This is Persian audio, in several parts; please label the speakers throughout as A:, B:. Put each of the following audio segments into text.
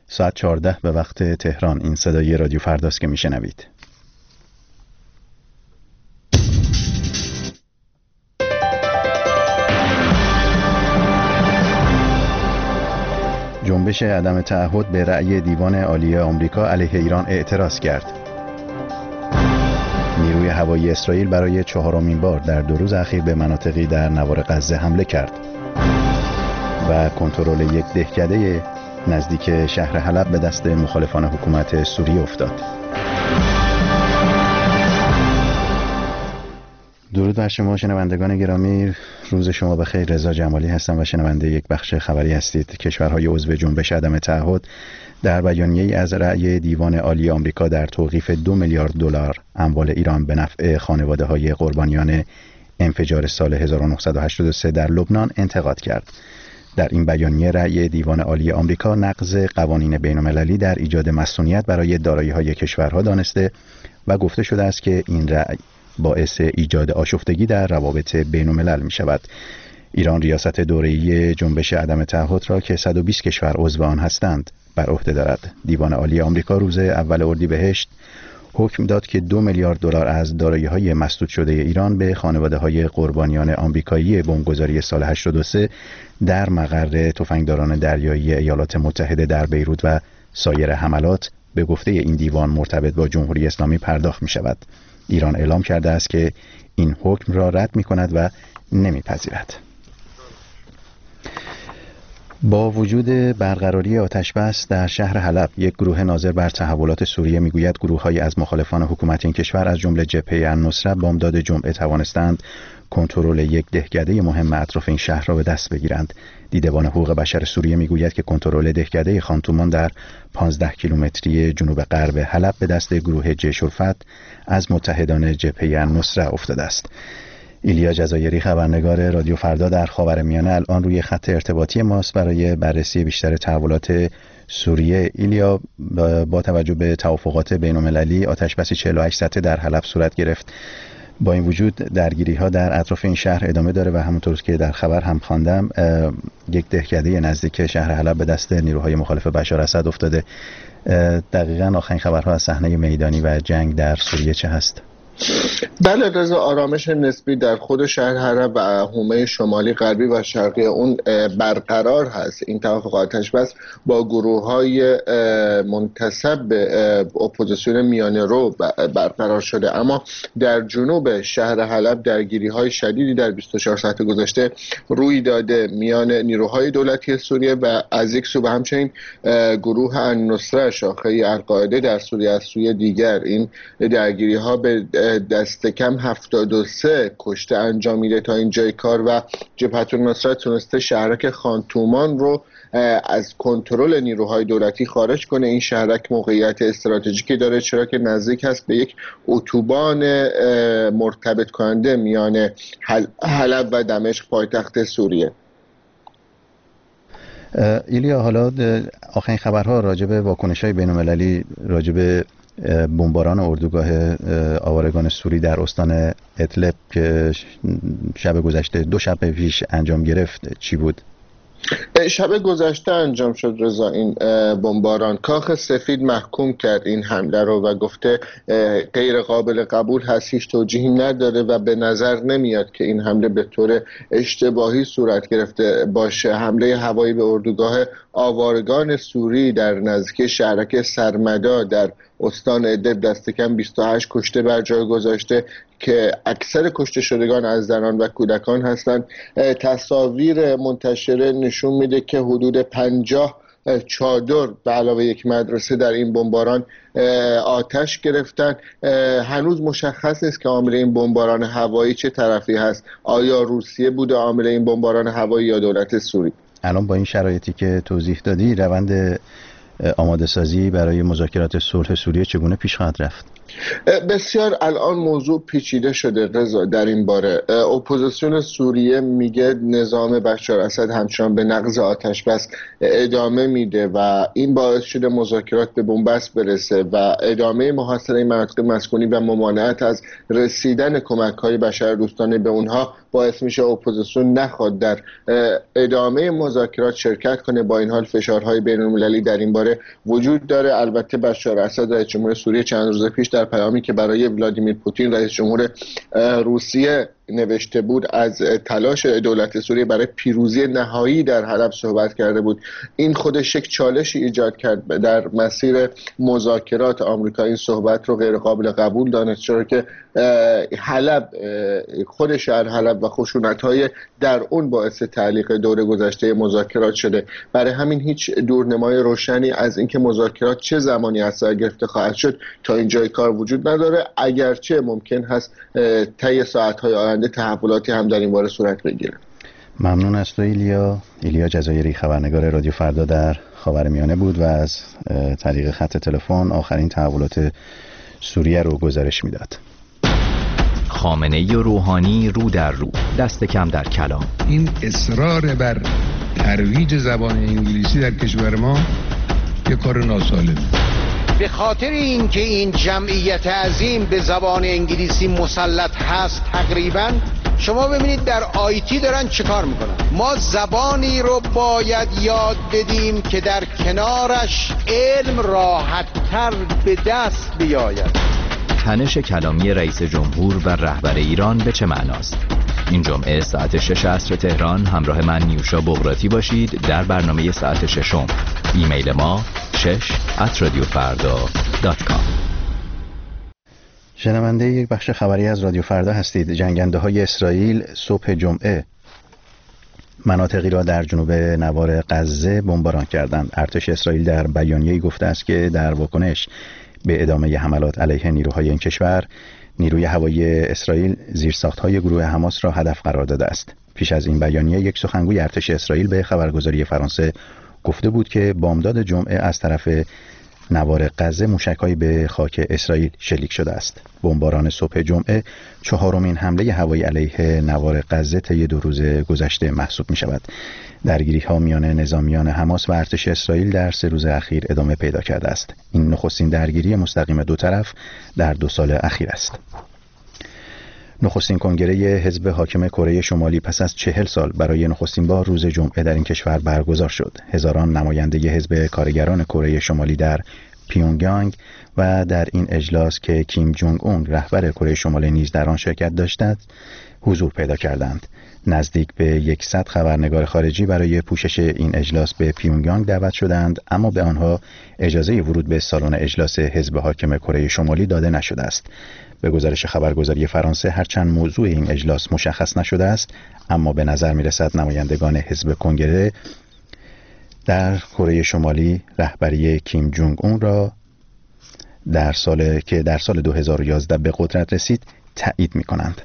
A: ساعت 14 به وقت تهران. این صدای رادیو فرداست که میشنوید. جنبش عدم تعهد به رأی دیوان عالی آمریکا علیه ایران اعتراض کرد. نیروی هوایی اسرائیل برای 4مین بار در 2 روز اخیر به مناطقی در نوار غزه حمله کرد و کنترل یک دهکده نزدیک شهر حلب به دست مخالفان حکومت سوریه افتاد. درود بر شما شنوندگان گرامی، روز شما بخیر. رضا جمالی هستم و شنونده یک بخش خبری هستید. کشورهای عضو جنبش عدم تعهد در بیانیه‌ای از رأی دیوان عالی آمریکا در توقیف 2 میلیارد دلار اموال ایران به نفع خانواده‌های قربانیان انفجار سال 1983 در لبنان انتقاد کرد. در این بیانیه رأی دیوان عالی آمریکا نقض قوانین بین‌المللی در ایجاد مسئولیت برای دارایی‌های کشورها دانسته و گفته شده است که این رأی باعث ایجاد آشفتگی در روابط بین‌الملل می شود. ایران ریاست دوره‌ای جنبش عدم تعهد را که 120 کشور عضو آن هستند بر عهده دارد. دیوان عالی آمریکا روز اول اردیبهشت حکم داد که 2 میلیارد دلار از دارایی‌های مسدود شده ایران به خانواده‌های قربانیان آمریکایی بمبگذاری سال 83 در مقر تفنگداران دریایی ایالات متحده در بیروت و سایر حملات به گفته این دیوان مرتبط با جمهوری اسلامی پرداخت می‌شود. ایران اعلام کرده است که این حکم را رد می‌کند و نمی‌پذیرد. با وجود برقراری آتش‌بس در شهر حلب، یک گروه ناظر بر تحولات سوریه میگوید گروه‌هایی از مخالفان حکومت این کشور از جمله جبهه النصره بامداد جمعه توانستند کنترل یک دهکده مهم اطراف این شهر را به دست بگیرند. دیدبان حقوق بشر سوریه میگوید که کنترل دهکده خانتومان در 15 کیلومتری جنوب غرب حلب به دست گروه جیش الفتح از متحدان جبهه النصره افتاده است. ایلیا جزایری خبرنگار رادیو فردا در خاورمیانه الان روی خط ارتباطی ماست برای بررسی بیشتر تحولات سوریه. ایلیا، با توجه به توافقات بین‌المللی آتش‌بس 48 ساعته در حلب صورت گرفت. با این وجود درگیری‌ها در اطراف این شهر ادامه داره و همونطور که در خبر هم خواندم یک دهکده نزدیک شهر حلب به دست نیروهای مخالف بشار اسد افتاده. دقیقاً آخرین خبرها از صحنه میدانی و جنگ در سوریه چه هست؟
B: بله رضا، آرامش نسبی در خود شهر حلب و حومه شمالی غربی و شرقی اون برقرار هست. این توافق آتش‌بس با گروه‌های منتسب به اپوزیسیون میانه رو برقرار شده، اما در جنوب شهر حلب درگیری‌های شدیدی در 24 ساعت گذشته روی داده میان نیروهای دولتی سوریه و از یک سو و همچنین گروه النصره شاخه القاعده در سوریه از سوی دیگر. این درگیری‌ها به دست کم 73 کشته انجام میده تا اینجای کار و جبهه النصره تونسته شهرک خانتومان رو از کنترل نیروهای دولتی خارج کنه. این شهرک موقعیت استراتژیکی داره چرا که نزدیک هست به یک اتوبان مرتبط کننده میان حلب و دمشق پایتخت سوریه.
A: ایلیا، حالا آخرین خبرها راجع به واکنش‌های بین‌المللی راجع به بمباران اردوگاه آوارگان سوری در استان ادلب که شب گذشته 2 شب پیش انجام گرفت چی بود؟
B: شب گذشته انجام شد رضا این بمباران. کاخ سفید محکوم کرد این حمله رو و گفته غیر قابل قبول هست، هیچ توجیهی نداره و به نظر نمیاد که این حمله به طور اشتباهی صورت گرفته باشه. حمله هوایی به اردوگاه آوارگان سوری در نزدیکی شهرک سرمدا در استان ادلب دست کم 28 کشته بر جای گذاشته که اکثر کشته شدگان از زنان و کودکان هستند. تصاویر منتشره نشون میده که حدود 50 چادر به علاوه یک مدرسه در این بمباران آتش گرفتن. هنوز مشخص نیست که عامل این بمباران هوایی چه طرفی هست، آیا روسیه بوده عامل این بمباران هوایی یا دولت سوری.
A: الان با این شرایطی که توضیح دادی روند آماده سازی برای مذاکرات صلح سوریه چگونه پیش خواهد رفت؟
B: بسیار الان موضوع پیچیده شده رضا. در این باره اپوزیسیون سوریه میگه نظام بشار اسد همچنان به نقض آتش بس ادامه میده و این باعث شده مذاکرات به بنبست برسه و ادامه محاصره مناطق مسکونی و ممانعت از رسیدن کمک‌های بشردوستانه به اونها باعث میشه اپوزیسیون نخواد در ادامه مذاکرات شرکت کنه. با این حال فشارهای بین‌المللی در این باره وجود داره. البته بشار اسد رئیس جمهور سوریه چند روز پیش در پیامی که برای ولادیمیر پوتین رئیس جمهور روسیه نوشته بود از تلاش دولت سوریه برای پیروزی نهایی در حلب صحبت کرده بود. این خودش یک چالشی ایجاد کرد در مسیر مذاکرات. آمریکا این صحبت رو غیر قابل قبول دانست، چرا که حلب، خود شهر حلب و خشونت‌های در اون باعث تعلیق دور گذشته مذاکرات شده. برای همین هیچ دورنمای روشنی از اینکه مذاکرات چه زمانی از سر گرفته خواهد شد تا اینجای کار وجود نداره، اگرچه ممکن هست طی ساعت‌های آینده تحولاتی هم در این باره صورت بگیره.
A: ممنون از تو ایلیا جزایری، خبرنگار رادیو فردا در خاورمیانه بود و از طریق خط تلفن آخرین تحولات سوریه رو گزارش میداد.
C: خامنه‌ای و روحانی رو در رو، دست کم در کلام.
D: این اصرار بر ترویج زبان انگلیسی در کشور ما یه کار ناسالمه.
E: به خاطر اینکه این جمعیت عظیم به زبان انگلیسی مسلط هست تقریبا، شما ببینید در آیتی دارن چه کار میکنن. ما زبانی رو باید یاد بدیم که در کنارش علم راحت‌تر به دست بیاید.
C: تنش کلامی رئیس جمهور و رهبر ایران به چه معناست؟ این جمعه ساعت 6 عصر تهران همراه من نیوشا بغراتی باشید در برنامه ساعت 6. ایمیل ما shesh@radiofarda.com.
A: شنونده یک بخش خبری از رادیو فردا هستید. جنگنده های اسرائیل صبح جمعه مناطقی را در جنوب نوار غزه بمباران کردند. ارتش اسرائیل در بیانیه‌ای گفته است که در واکنش به ادامه حملات علیه نیروهای این کشور، نیروی هوایی اسرائیل زیرساخت‌های گروه حماس را هدف قرار داده است. پیش از این بیانیه یک سخنگوی ارتش اسرائیل به خبرگزاری فرانسه گفته بود که بامداد جمعه از طرف نوار غزه موشک‌هایی به خاک اسرائیل شلیک شده است. بمباران صبح جمعه چهارمین حمله هوایی علیه نوار غزه طی 2 روز گذشته محسوب می‌شود. درگیری‌ها میان نظامیان حماس و ارتش اسرائیل در 3 روز اخیر ادامه پیدا کرده است. این نخستین درگیری مستقیم دو طرف در 2 سال اخیر است. نخستین کنگره حزب حاکم کره شمالی پس از 40 سال برای نخستین بار روز جمعه در این کشور برگزار شد. هزاران نماینده حزب کارگران کره شمالی در پیونگیانگ و در این اجلاس که کیم جونگ اون رهبر کره شمالی نیز در آن شرکت داشتند حضور پیدا کردند. نزدیک به 100 خبرنگار خارجی برای پوشش این اجلاس به پیونگیانگ دعوت شدند، اما به آنها اجازه ورود به سالن اجلاس حزب حاکم کره شمالی داده نشده است. به گزارش خبرگزاری فرانسه هرچند موضوع این اجلاس مشخص نشده است، اما به نظر می‌رسد نمایندگان حزب کنگره در کره شمالی رهبری کیم جونگ اون را در سال 2011 به قدرت رسید تایید می‌کنند.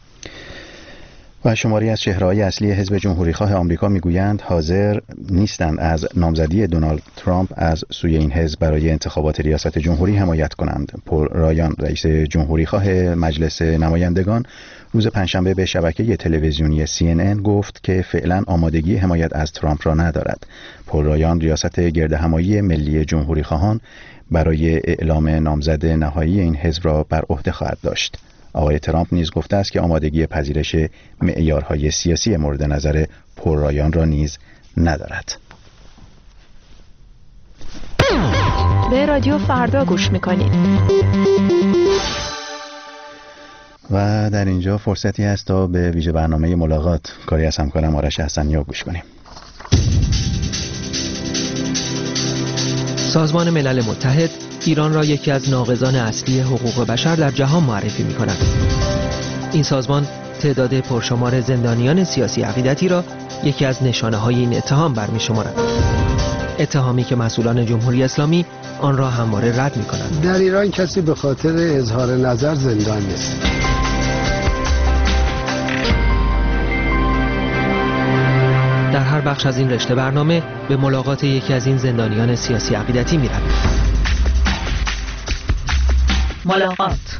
A: و شماری از چهره‌های اصلی حزب جمهوریخواه آمریکا میگویند حاضر نیستند از نامزدی دونالد ترامپ از سوی این حزب برای انتخابات ریاست جمهوری حمایت کنند. پل رایان رئیس جمهوریخواه مجلس نمایندگان روز پنجشنبه به شبکه تلویزیونی CNN گفت که فعلا آمادگی حمایت از ترامپ را ندارد. پل رایان ریاست گردهمایی ملی جمهوریخواهان برای اعلام نامزد نهایی این حزب را بر عهده خواهد داشت. آقای ترامپ نیز گفته است که آمادگی پذیرش معیارهای سیاسی مورد نظر پل رایان را نیز ندارد.
F: به رادیو فردا گوش میکنید.
A: و در اینجا فرصتی هست تا به ویژه برنامه ملاقات کاری از همکارم آرش حسنی‌ها گوش کنیم.
G: سازمان ملل متحد ایران را یکی از ناقضان اصلی حقوق بشر در جهان معرفی می‌کند. این سازمان تعداد پرشمار زندانیان سیاسی عقیدتی را یکی از نشانه‌های این اتهام برمی‌شمارد. اتهامی که مسئولان جمهوری اسلامی آن را همواره رد می‌کنند.
H: در ایران کسی به خاطر اظهار نظر زندان نیست.
G: در هر بخش از این رشته برنامه به ملاقات یکی از این زندانیان سیاسی عقیدتی می‌رویم.
F: ملاقات.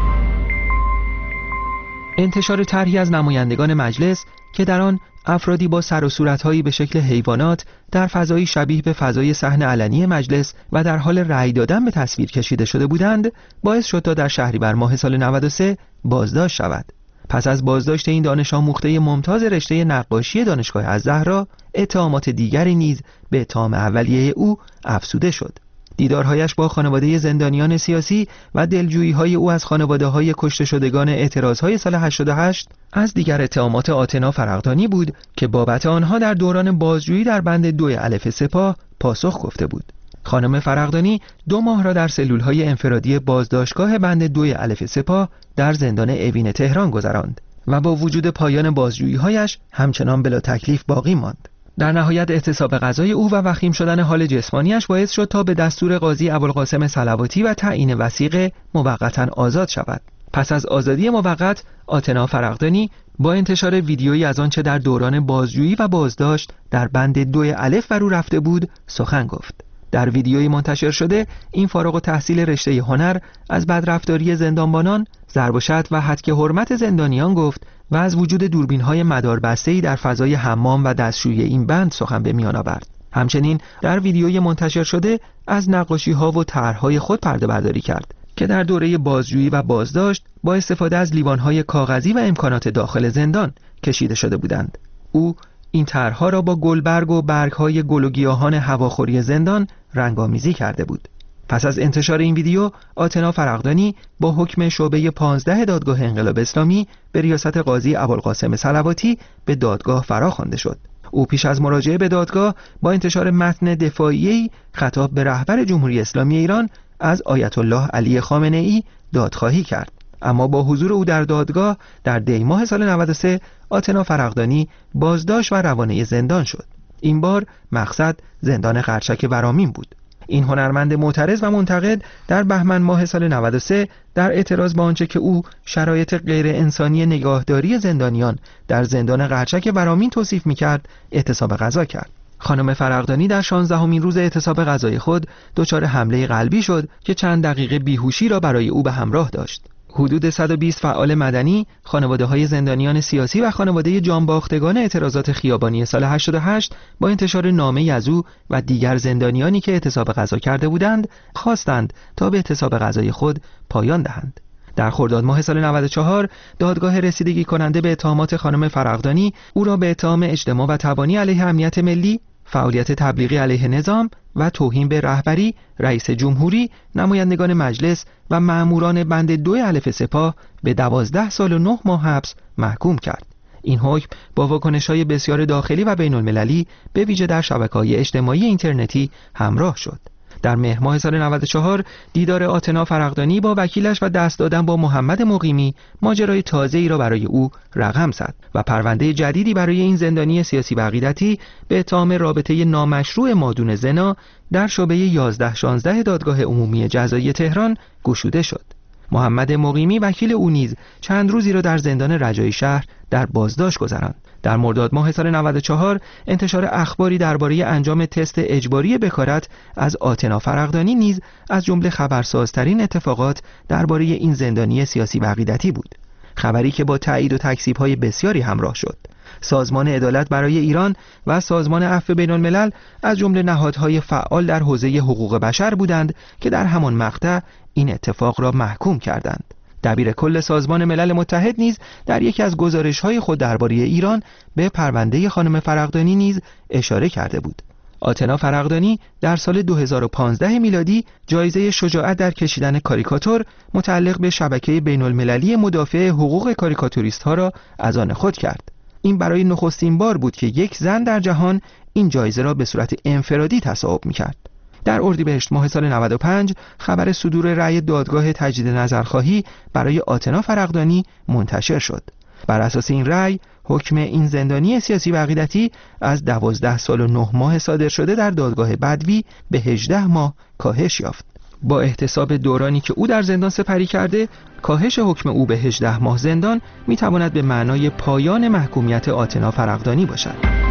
G: انتشار طرحی از نمایندگان مجلس که در آن افرادی با سر و صورت‌هایی به شکل حیوانات در فضایی شبیه به فضای صحن علنی مجلس و در حال رأی دادن به تصویر کشیده شده بودند، باعث شد تا در شهریور ماه سال 93 بازداشت شود. پس از بازداشت این دانش آموخته ممتاز رشته نقاشی دانشگاه الزهرا، اتهامات دیگری نیز به اتهام اولیه او افزوده شد. دیدارهایش با خانواده زندانیان سیاسی و دلجویی‌های او از خانواده‌های کشته شدگان اعتراضهای سال 88 از دیگر اتهامات آتنا فرغدانی بود که بابت آنها در دوران بازجویی در بند 2 الف سپاه پاسخ گفته بود. خانم فرغدانی 2 ماه را در سلول‌های انفرادی بازداشتگاه بند 2 الف سپاه در زندان اوین تهران گذراند و با وجود پایان بازجویی‌هایش همچنان بلا تکلیف باقی ماند. در نهایت اعتصاب غذای او و وخیم شدن حال جسمانیش باعث شد تا به دستور قاضی ابوالقاسم صلواتی و تعیین وثیقه موقتا آزاد شود. پس از آزادی موقت، آتنا فرغدانی با انتشار ویدیویی از آنچه در دوران بازجویی و بازداشت در بند 2 الف بر او رفته بود سخن گفت. در ویدیویی منتشر شده، این فارغ التحصیل رشته هنر از بدرفتاری زندانبانان، ضرب و شتم و هتک حرمت زندانیان گفت و از وجود دوربین‌های مداربسته‌ای در فضای حمام و دستشویی این بند سخن به میان آورد. همچنین در ویدیوی منتشر شده از نقاشی‌ها و طرح‌های خود پرده برداری کرد که در دوره بازجویی و بازداشت با استفاده از لیوان‌های کاغذی و امکانات داخل زندان کشیده شده بودند. او این طرح‌ها را با گلبرگ و برگ‌های گل و گیاهان هواخوری زندان رنگ‌آمیزی کرده بود. پس از انتشار این ویدیو، آتنا فرغدانی با حکم شعبه 15 دادگاه انقلاب اسلامی به ریاست قاضی ابوالقاسم صلواتی به دادگاه فراخوانده شد. او پیش از مراجعه به دادگاه با انتشار متن دفاعیه‌ای خطاب به رهبر جمهوری اسلامی ایران از آیت الله علی خامنه‌ای دادخواهی کرد. اما با حضور او در دادگاه در دی ماه سال 93 آتنا فرغدانی بازداشت و روانه زندان شد. این بار مقصد زندان قرچک ورامین بود. این هنرمند معترض و منتقد در بهمن ماه سال 93 در اعتراض با آنچه که او شرایط غیر انسانی نگاهداری زندانیان در زندان قرچک ورامین توصیف می‌کرد، اعتصاب غذا کرد. خانم فرغدانی در 16مین روز اعتصاب غذای خود دچار حمله قلبی شد که چند دقیقه بیهوشی را برای او به همراه داشت. حدود 120 فعال مدنی، خانواده‌های زندانیان سیاسی و خانواده جانباختگان اعتراضات خیابانی سال 88 با انتشار نامه‌ای از او و دیگر زندانیانی که اعتصاب غذا کرده بودند، خواستند تا به اعتصاب غذای خود پایان دهند. در خرداد ماه سال 94 دادگاه رسیدگی کننده به اتهامات خانم فرغدانی او را به اتهام اجتماع و تبانی علیه امنیت ملی، فعالیت تبلیغی علیه نظام و توهین به رهبری، رئیس جمهوری، نمایندگان مجلس و مأموران بند 2 الف سپاه به 12 سال و 9 ماه حبس محکوم کرد. این حکم با واکنش‌های بسیار داخلی و بین‌المللی به ویژه در شبکه‌های اجتماعی اینترنتی همراه شد. در مهر ماه سال 94 دیدار آتنا فرغدانی با وکیلش و دست دادن با محمد مقیمی ماجرای تازه‌ای را برای او رقم زد و پرونده جدیدی برای این زندانی سیاسی و عقیدتی به اتهام رابطه نامشروع مادون زنا در شعبه 11-16 دادگاه عمومی جزایی تهران گشوده شد. محمد مقیمی وکیل او نیز چند روزی را در زندان رجایی شهر در بازداشت گذراند. در مرداد ماه سال 94 انتشار اخباری درباره انجام تست اجباری بکارت از آتنا فرغدانی نیز از جمله خبرسازترین اتفاقات درباره این زندانی سیاسی و عقیدتی بود. خبری که با تایید و تکذیب‌های بسیاری همراه شد. سازمان عدالت برای ایران و سازمان عفو بین‌الملل از جمله نهادهای فعال در حوزه حقوق بشر بودند که در همان مقطع این اتفاق را محکوم کردند. دبیر کل سازمان ملل متحد نیز در یکی از گزارش‌های خود درباره ایران به پرونده خانم فرغدانی نیز اشاره کرده بود. آتنا فرغدانی در سال 2015 میلادی جایزه شجاعت در کشیدن کاریکاتور متعلق به شبکه بین‌المللی مدافع حقوق کاریکاتوریست‌ها را از آن خود کرد. این برای نخستین بار بود که یک زن در جهان این جایزه را به صورت انفرادی تصاحب می‌کرد. در اردیبهشت ماه سال 95 خبر صدور رأی دادگاه تجدید نظرخواهی برای آتنا فرغدانی منتشر شد. بر اساس این رأی حکم این زندانی سیاسی و عقیدتی از 12 سال و 9 ماه صادر شده در دادگاه بدوی به 18 ماه کاهش یافت. با احتساب دورانی که او در زندان سپری کرده، کاهش حکم او به 18 ماه زندان میتواند به معنای پایان محکومیت آتنا فرغدانی باشد.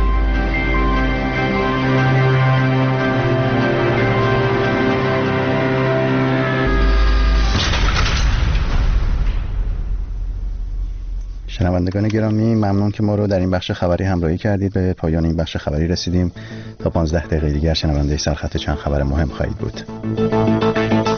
A: شنوندگان گرامی، ممنون که ما رو در این بخش خبری همراهی کردید. به پایان این بخش خبری رسیدیم. تا 15 دقیقه دیگر شنونده سرخط چند خبر مهم خواهید بود.